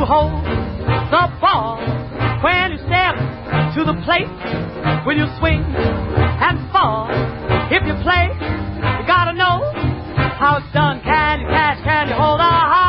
hold the ball? When you step to the plate, will you swing and fall? If you play, you gotta know how it's done. Can you catch? Can you hold a high?